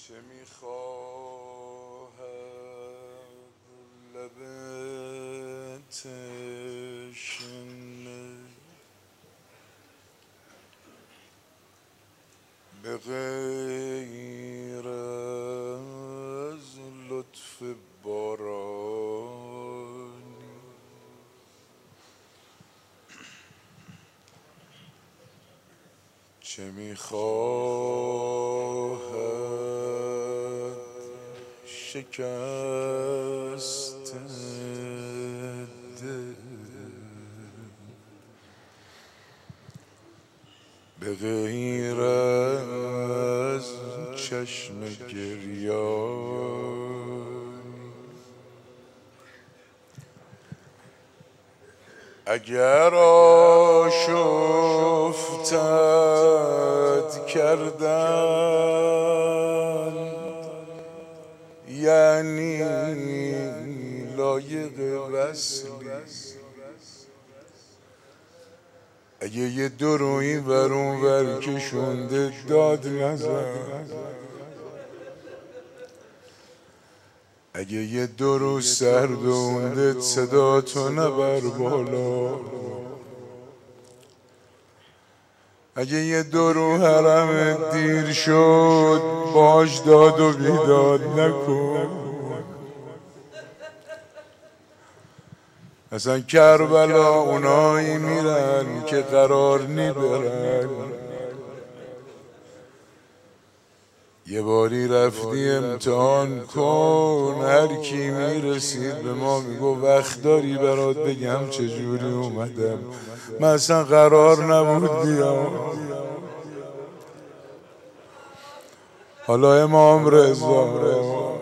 چه میخواهد لب تشنه به غیر از لطف بارانی؟ چه میخواهد شکست دل به غیر از چشم گریانی؟ اگر آشفتت کردن یعنی لایق وصلی، اگه یه درویی بر اون ور کشونده داد نزن، اگه یه درو سردونده صدا تو نبر بالا، اگه یه درو حرمت دیر شد باش داد و بیداد نکن. اصلا کربلا اونایی میرن که قرار نیبرن. یه باری رفتی امتحان کن، هر کی میرسید به ما میگو وقت داری برات بگم چجوری اومدم، من اصلا قرار نبود بیام. حالا امام رضا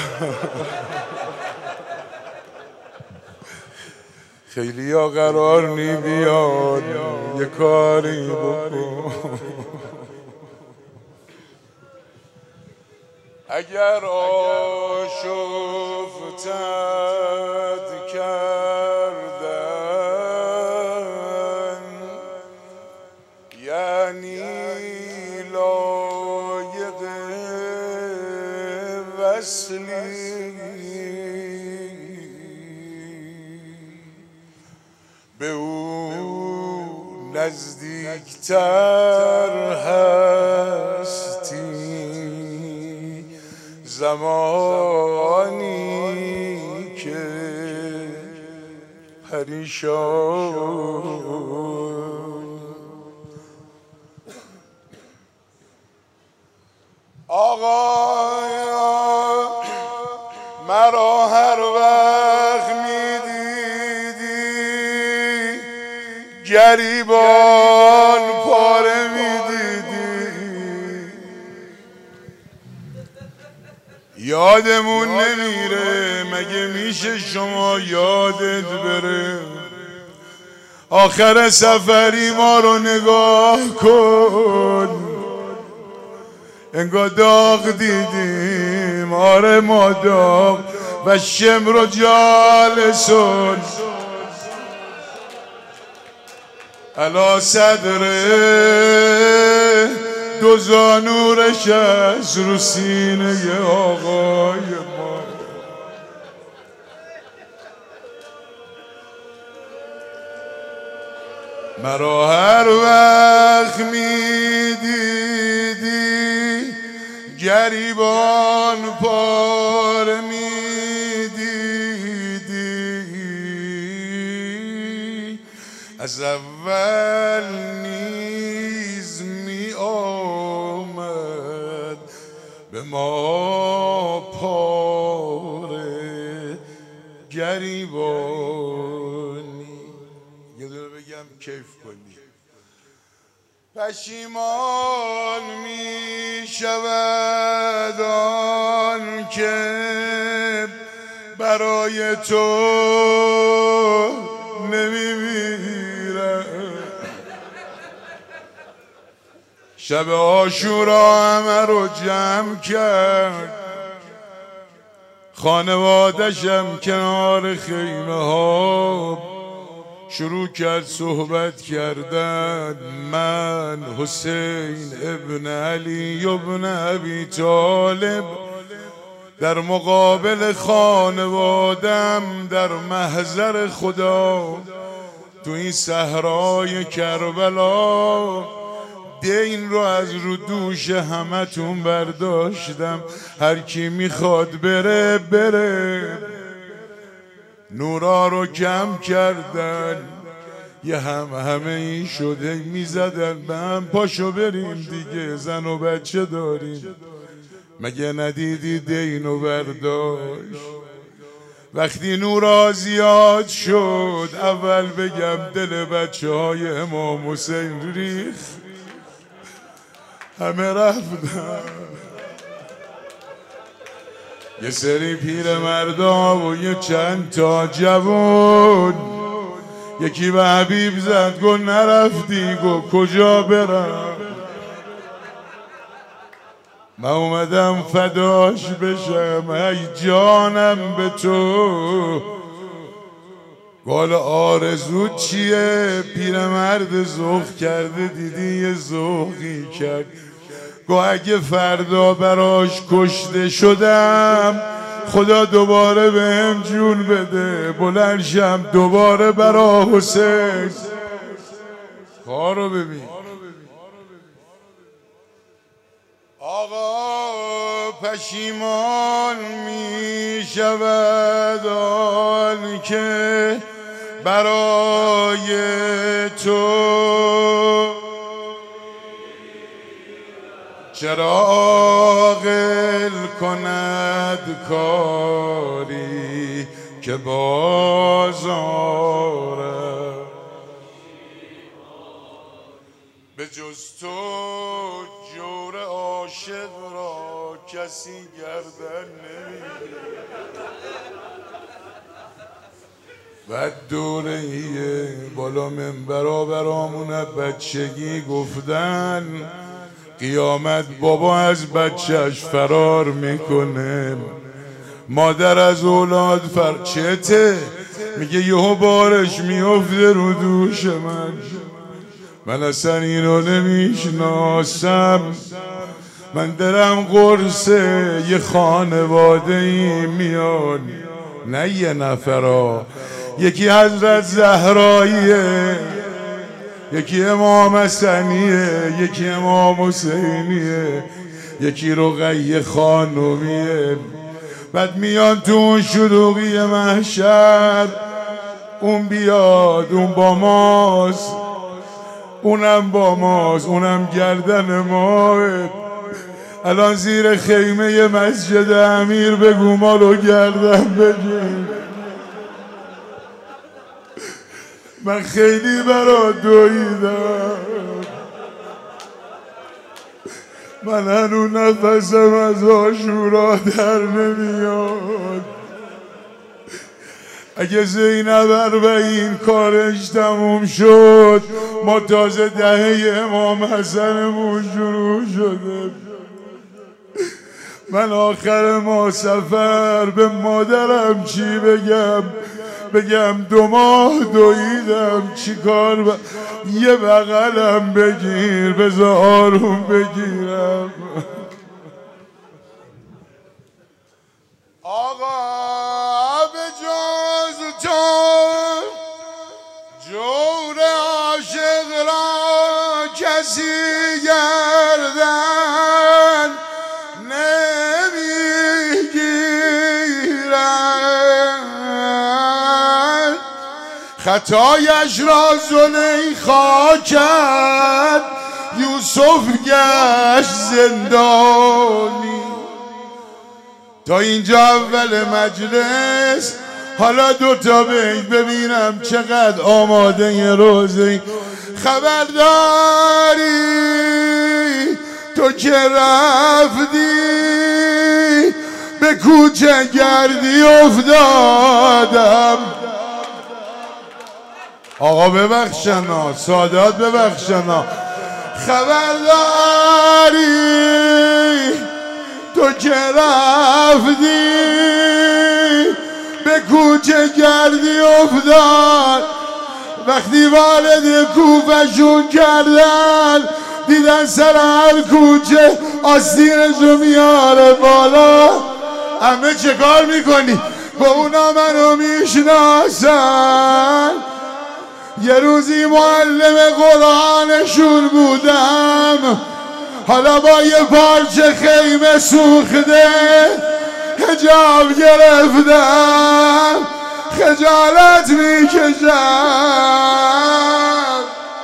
خیلی ها قرار نی بیاد، یه کاری بکن. اگر آشفتت کردن یعنی لایق وصلی، به او نزدیکتر هستی زمانی که پریشان. آقایا مرا هر وقت میدیدی گریبان پاره میدیدی، یادمون نمیره مگه میشه شما یادت بره؟ آخر سفری ما رو نگاه کن، انگار داغ دیدیم. آره ما داغ و شمر و جالسون علا صدره، دو زانورش از رو سینه آقای ما. مرا هر وقت میدیدی گریبان پاره میدیدی، از اول نیز می آمد به ما پاره گریبانی. یه دونه بگم کیف کنی. پشیمان می شود آن که برای تو نمی میرم. شب عاشورا همه رو جمع کرد، خانوادشم کنار خیمه ها شروع کرد صحبت کردن. من حسین ابن علی ابن ابی طالب در مقابل خانوادم در محضر خدا تو این صحرای کربلا دین رو از رو دوش همتون برداشتم. هر کی میخواد بره بره. نورا رو کم کردن، یه همه این شده میزدن به هم. پاشو بریم دیگه، زن و بچه داریم. مگه ندیدی دینو برداشت؟ وقتی نورا زیاد شد اول بگم دل بچه های امام حسین ریخت، همه رفتن. یه سری پیر مردا و یه چند تا جوون، یکی به حبیب زد گو نرفتی، گو کجا برم؟ من اومدم فداش بشم، ای جانم به تو. گل آرزو چیه؟ پیرمرد ذوق کرده، دیدی یه ذوقی کرد. گو اگه فردا براش کشته شدم خدا دوباره بهم جون بده، بلند شم دوباره برا حسین. کارو ببین آقا، پشیمان می شود آن که برای تو چرا عاقل کند کاری که بازاره. به جز تو جور عاشق را کسی گردن نمیگیره. بعد دورهیه بالا منبرا برامون بچگی گفتن قیامت بابا از بچهش فرار میکنه، مادر از اولاد چته؟ میگه یهو بارش میفته رو دوش من اصلا اینو نمیشناسم. من درم قرصه یه خانواده ای میان، نه یه نفرا، یکی حضرت زهراییه، یکی امام حسنیه، یکی امام حسینیه، یکی رقیه خانومیه. بعد میان تو اون شلوغی محشر، اون بیاد اون با ماست، اونم با ماست، اونم گردن ماه. الان زیر خیمه مسجد امیر بگو ما رو گردن بگیر. من خیلی برات دویدم، من هنو نفسم از عاشورا در نمیاد. اگه زینب اربعین کارش تموم شد، ما تازه دهه امام حسنمون شروع شده. من آخر ما سفر به مادرم چی بگم؟ بگم 2 ماه دویدم چیکار یه بغلم بگیر بذار آروم بگیرم. آقا به جز تو جور عاشق را کسی گردن نمیگیرد. خطایش را زلیخا کرد، یوسف گشت زندانی. تا اینجا اول مجلس، حالا 2 تا بیت ببینم چقدر آماده روزه. خبرداری تو که رفتی به کوچه گردی افتادم. آقا ببخشنا، سادات ببخشنا. خبرداری تو که رفتی به کوچه گردی افتاد. وقتی والد کوفه‌شون کردن دیدن سر هر کوچه آستینشو میاره بالا. همه چه کار میکنی؟ با اونا منو میشناسن. یه روزی معلم قرآنشون بودم، حالا با یه پارچه خیمه سوخته حجاب گرفتم، خجالت میکشم.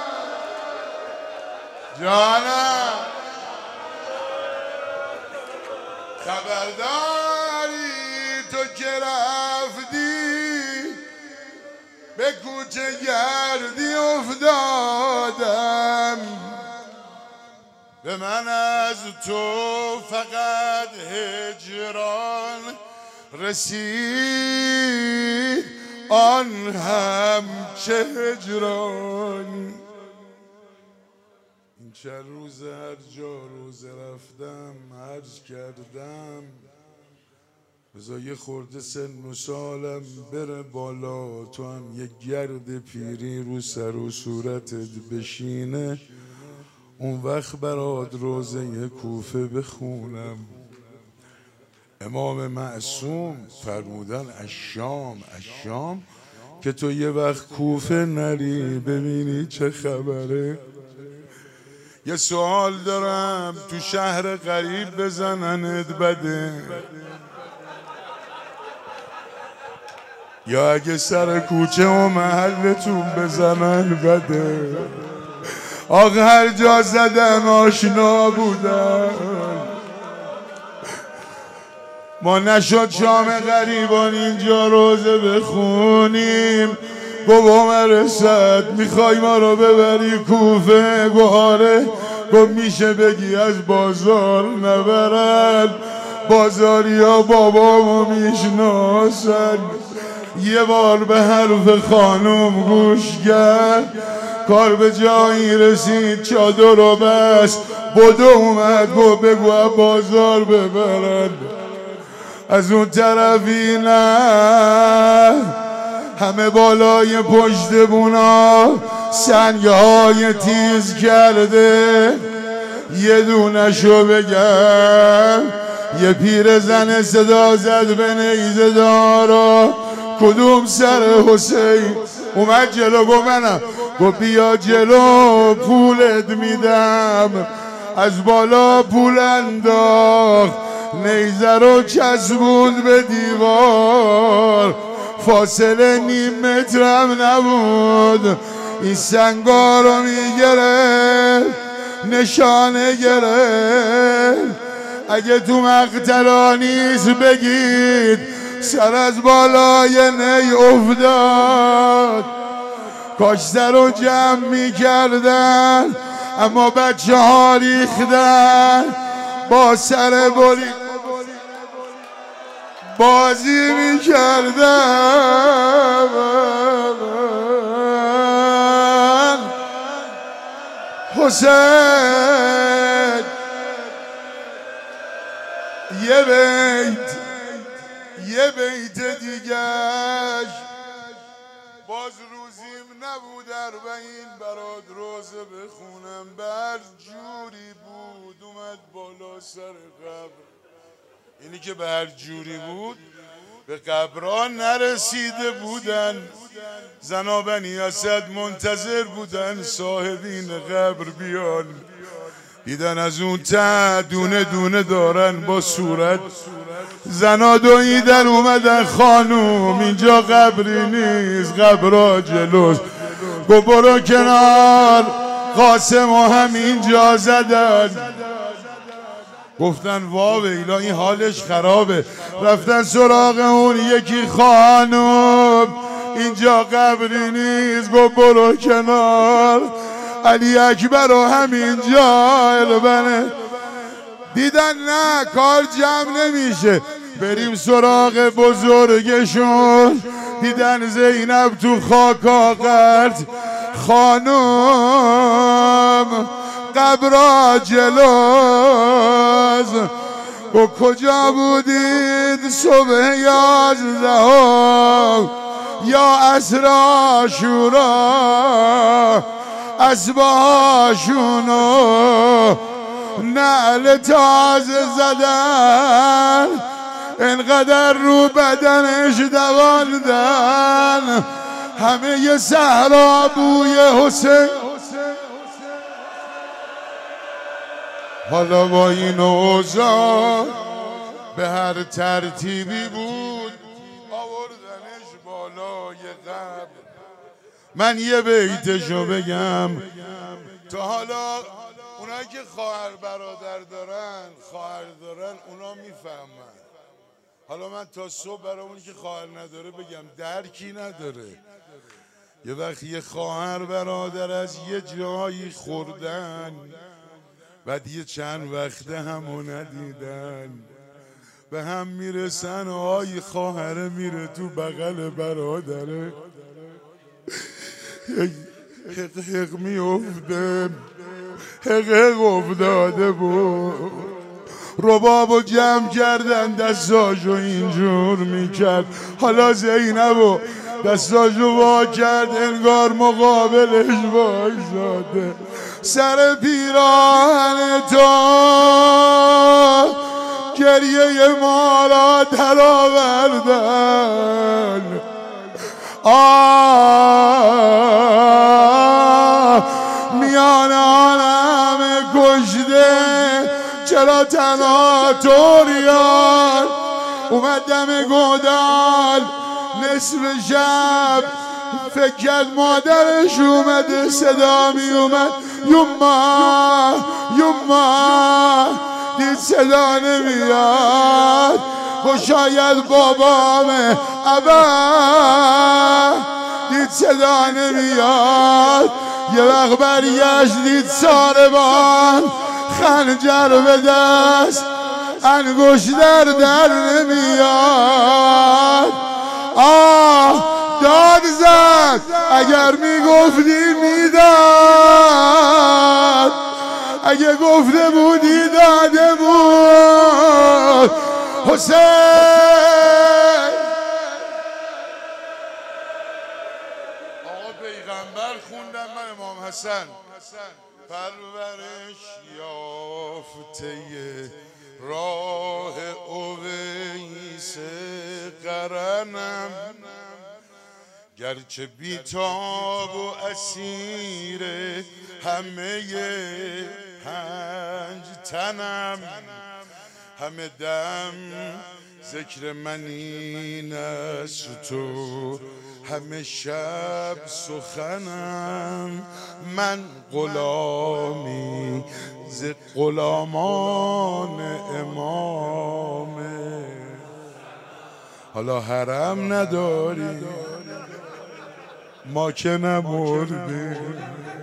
جانم خبرداری تو که رفتی به کوچه گردی افتادم، به من از تو فقط هجران رسید، آن هم چه هجرانی. این چند روز هر جا روزه رفتم عرض کردم بذار یه خورده سن و سالم بره بالا، تو هم یه گرد پیری رو سر و صورتت بشینه، اون وقت برات روزه کوفه بخونم. امام معصوم فرمودن الشام که تو یه وقت کوفه نری ببینی چه خبره. یه سوال دارم، تو شهر غریب بزننت بده یا اگه سر کوچه و محلتون بزنن بده؟ آقا هر جا زدن آشنا بودن، ما نشد شام غریبان اینجا روزه بخونیم. گو مرسد میخوای ما رو ببری کوفه؟ گو آره. گو میشه بگی از بازار نبرن؟ بازاری ها بابامو میشناسن. یه بار به حرف خانم گوش کرد، کار به جایی رسید چادر رو بس بدو اومد گو بگو بازار ببرن. از اون طرفی نه، همه بالای پشت بونا سنگ های تیز کرده. یه دونشو بگم، یه پیر زن صدا زد به نیزه دارا، کدوم سر حسین اومد جلو؟ گو منم. گو بیا جلو پولت میدم. از بالا پول انداخت، نیزه رو چسبوند به دیوار، فاصله نیم مترم نبود. این سنگا رو میگرفت، نشانه گرفت. اگه تو مقتلا نیست بگید سر از بالای نی افتاد. کاش سر رو جمع میکردن، اما بچه ها ریختن. با سر بری بازی میکردن. حسین یه بیت دیگش، باز روزیم نبود اربعین برات روزه بخونم. بر جوری بود اومد بالا سر قبر. اینی که به هر جوری بود به قبران نرسیده بودن. زنا بنی اسد منتظر بودن صاحبین قبر بیان، دیدن از اون ته دونه دونه دارن با صورت. زنا دویدن اومدن خانوم اینجا قبری نیست، قبرها جلوست. گو برو کنار، قاسم همینجا زدن. گفتن وا ویلا این حالش خرابه. رفتن سراغ اون یکی خانوم، اینجا قبری نیست. گو برو کنار، علی اکبر و همینجا البنه. دیدن نه کار جمع نمیشه، بریم سراغ بزرگشون. دیدن زینب تو خاکا قرد، خانوم قبرا جلوز. و کجا بودید صبح 11؟ یا اسرا شورا اسباشونو نعل تازه زدن انقدر رو بدنش دواندن همه ی صحرا بوی حسین. حالا با این اوضاع به هر ترتیبی بود آوردنش بالای قبر. من یه بیتشو بگم تا حالا اونایی که خواهر برادر دارن اونا میفهمن. حالا من تا صبح برای اونی که خواهر نداره بگم درکی نداره. یه وقت یه خواهر برادر از یه جایی خوردن بعد یه چند وقته همو ندیدن به هم میرسن آی خواهره میره تو بغل برادره حق میفته حق افتاده بود ربابو جمع کردن دستاشو اینجور میکرد. حالا زینبو دستاشو وا کرد انگار مقابلش وایساده سر پیراهن تو گریه ما را در آوردن. میان آن همه کشته چرا تنها توریان اومد دم گودال نصف شب فکر کرد مادرش اومده صدا می اومد یوما یوما دید صدا نمیاد و شاید بابامه ابا دید صدا نمیاد. یه وقت برگشت دید ساربان خنجر به دست انگشتر در نمیاد. داد زد اگر میگفتی میداد اگه گفته بودی داده بود حسین. آقا پیغمبر خوندم من امام حسن پرورش یافته راه اویس قرنم گرچه بیتاب و اسیر همه پنج تنم همه دم ذکر من این است تو همه شب سخنم من غلامی ز غلامان امامه. حالا حرم نداری ما که نمردیم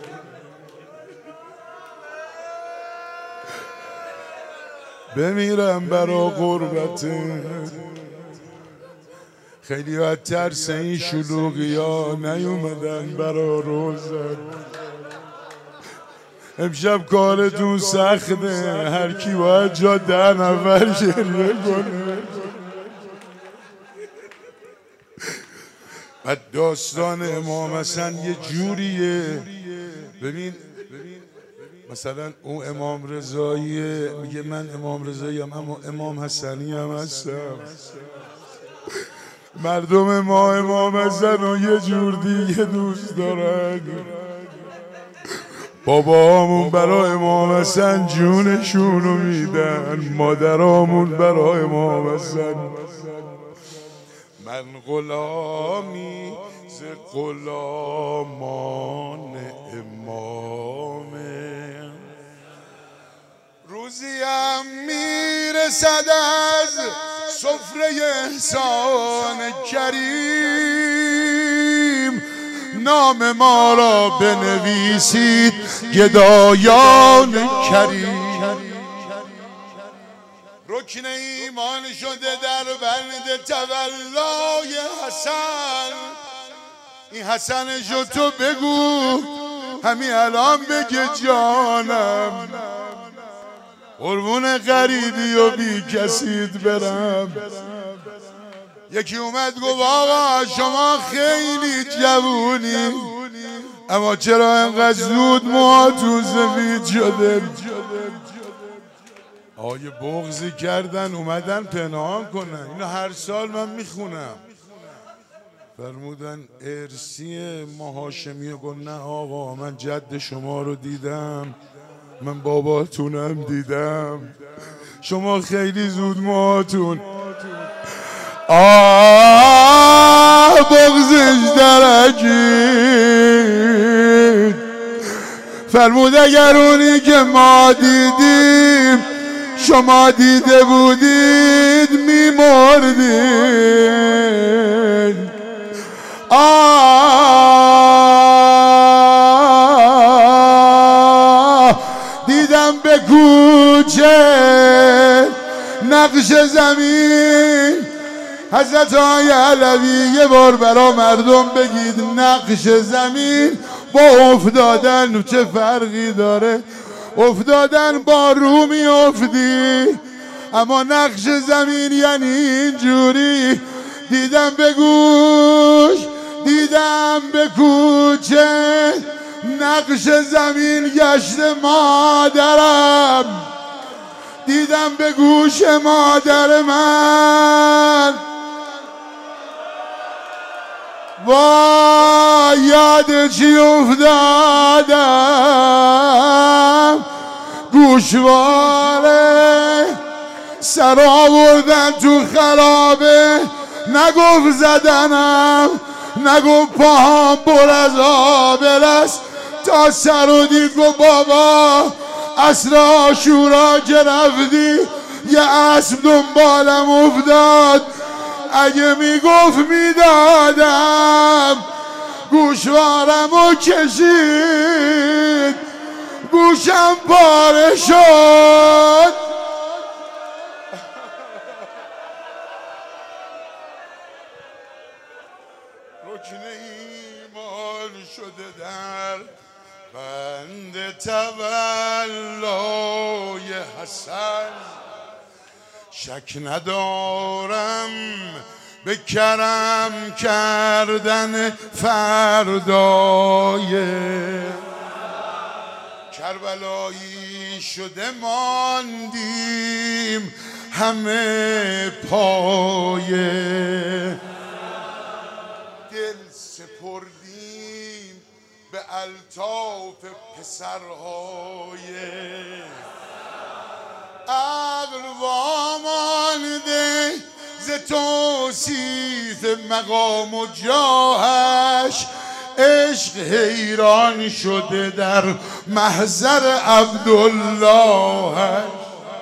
بمیرم برا غربتت. خیلی ها ترس این شلوغی ها نیومدن برا روزن. امشب کارتون سخته هر کی باید جا 10 نفر گریه کنه. بعد داستان امام حسن یه جوریه. ببین مثلا اون امام رضاییه میگه من امام رضاییم اما امام حسنی هم هستم. مردم ما امام حسن رو یه جور دیگه دوست دارن. بابامون برای امام حسن جونشونو میدن مادرامون برای امام حسن. من غلامی ز غلامان امامه. روزیم میرسد از سفره احسان کریم نام ما را بنویسید گدایان کریم. رکن ایمان شده در بند تولای حسن. این حسنشو تو بگو همین الان بگه جانم قربون غریبی و بی کسید برم. یکی اومد گفت آقا شما خیلی جوونی، اما چرا انقدر زود موهاتون سفید شده؟ آقای بغضی کردن اومدن پنهان کنن. اینو هر سال من میخونم. فرمودن ارسی ما هاشمیه. گفت نه آقا من جد شما رو دیدم، من باباتونم دیدم، شما خیلی زود موهاتون بغضش درکید. فرمود اگر اونی که ما دیدیم شما دیده بودید میمردید. دیدم به کوچه نقش زمین. حضرت آقای علوی یه بار برا مردم بگید نقش زمین با افتادن چه فرقی داره؟ افتادن با رو می افتی، اما نقش زمین یعنی اینجوری. دیدم به گوش، دیدم به کوچه نقش زمین گشت مادرم. دیدم به گوش مادر من. وای یاد چی افتادم؟ گوشواره سر آوردن تو خرابه، نگفت زدنم، نگفت پاهم پر از آبل است. تا سر و دید گفت بابا عصر عاشورا که رفتی یه اسب دنبالم افتاد، اگه میگفت میدادم. گوشوارمو کشید، گوشم پاره شد. رکن ایمان شده در بند تولای حسن. شک ندارم به کرم کردن فردای کربلایی شده ماندیم همه پایه. دل سپردیم به الطاف پسرهای عقل وامانده ز توصیف مقام و جاهش. عشق حیران شده در محضر عبداللهش.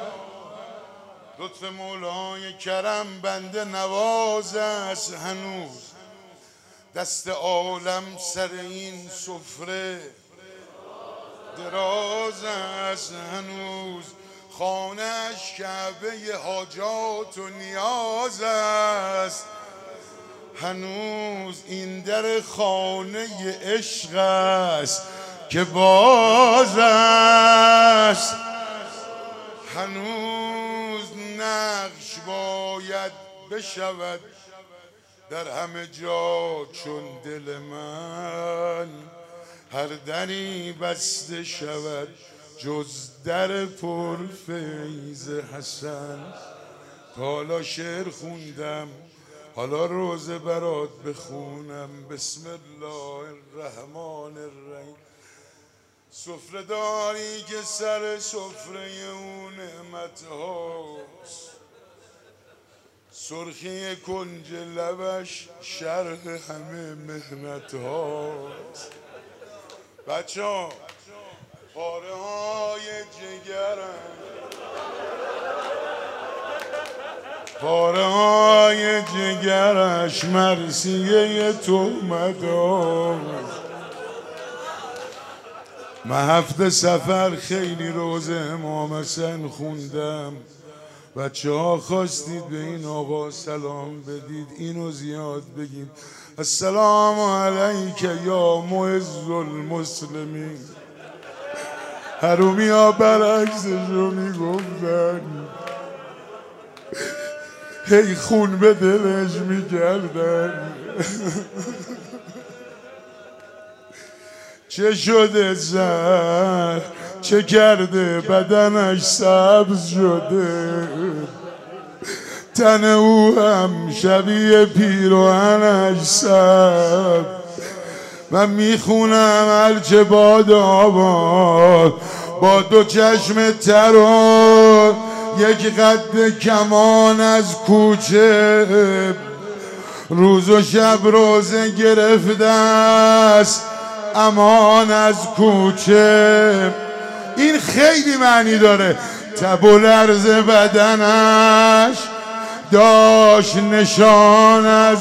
لطف مولای کرم بنده نواز است هنوز، دست عالم سر این سفره دراز است هنوز. خانه‌اش کعبه حاجات و نیاز است هنوز. این در خانه عشق است که باز است هنوز. نقش باید بشود در همه جا چون دل من، هر دری بسته شود جز در پرفیض حسن. حالا شعر خوندم، حالا روزه برات بخونم. بسم الله الرحمن الرحیم. سفره داری که سر سفره اون نعمت هاست، سرخی کنج لبش شرح همه محنت هاست. بچه ها پاره های جگرم، پاره های جگرش مرثیه تهمت هاست. من هفته سفر خیلی روز امام حسین خوندم. بچه ها خواستید به این آقا سلام بدید، اینو زیاد بگید. السلام علیک یا معز المسلمین. حرومی ها برعکسش رو میگفتن. هی خون به دلش میگردن. چه شده زر چه کرده بدنش سبز شده، تن او هم شبیه پیراهنش سبز. من میخونم هرچه باد آباد با دو چشم تر و یک قد کمان از کوچه، روز و شب روزه گرفته است امان از کوچه. این خیلی معنی داره. تب و لرز بدنش داشت نشان از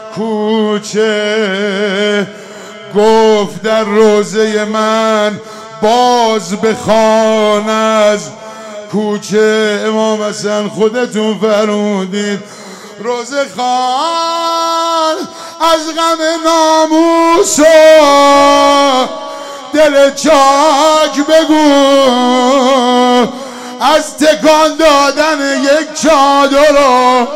کوچه، گفت در روزه من باز بخوان از کوچه. امام حسن خودتون فرمودید روزه خوان از غم ناموس و دل چاک بگو، از تکان دادن یک چادر و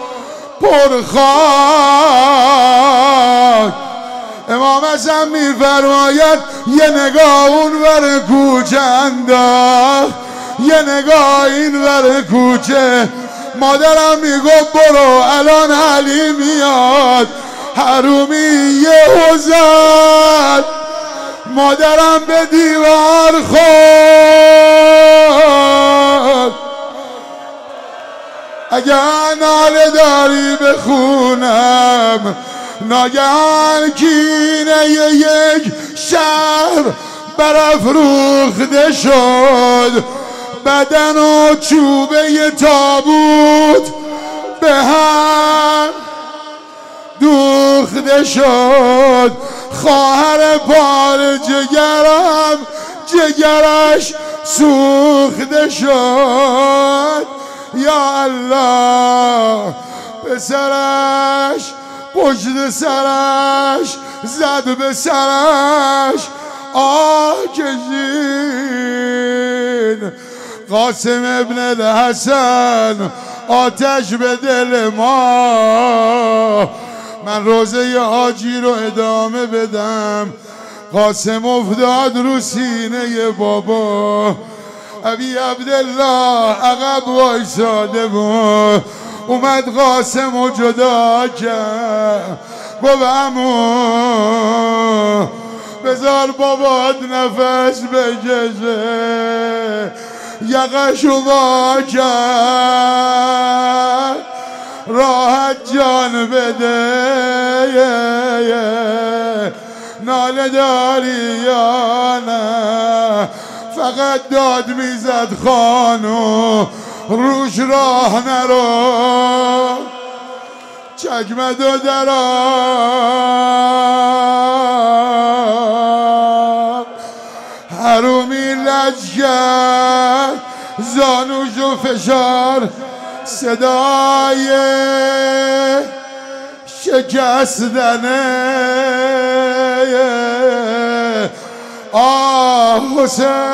پرخاک. امام حسن میفرماید یه نگاه اون ور کوچه انداخت، یه نگاه این ور کوچه. مادرم میگفت برو الان علی میاد. حرومی یه زد، مادرم به دیوار خورد. اگر ناله داری بخونم، ناگهان کینه یک شهر برافروخته شد، بدن و چوبه تابوت به هم دوخته شد. خواهر پار جگرم جگرش سوخته شد. یا الله پسرش پشت سرش زد به سرش آه کشید. قاسم ابن الحسن آتش به دل ما. من روزه حاجی رو ادامه بدم. قاسم افتاد رو سینه بابا. ابی عبدالله عقب وایساده بود، اومد قاسم رو جدا کرد. گفت عمو بذار بابات نفس بکشه. یقشو وا کرد راحت جان بده. ناله داری یا نه؟ فقط داد میزد خانو روش راه نرو. چکمه دو درا حرومی لجگر زانوشو فشار، صدای شکستنه. آه حسین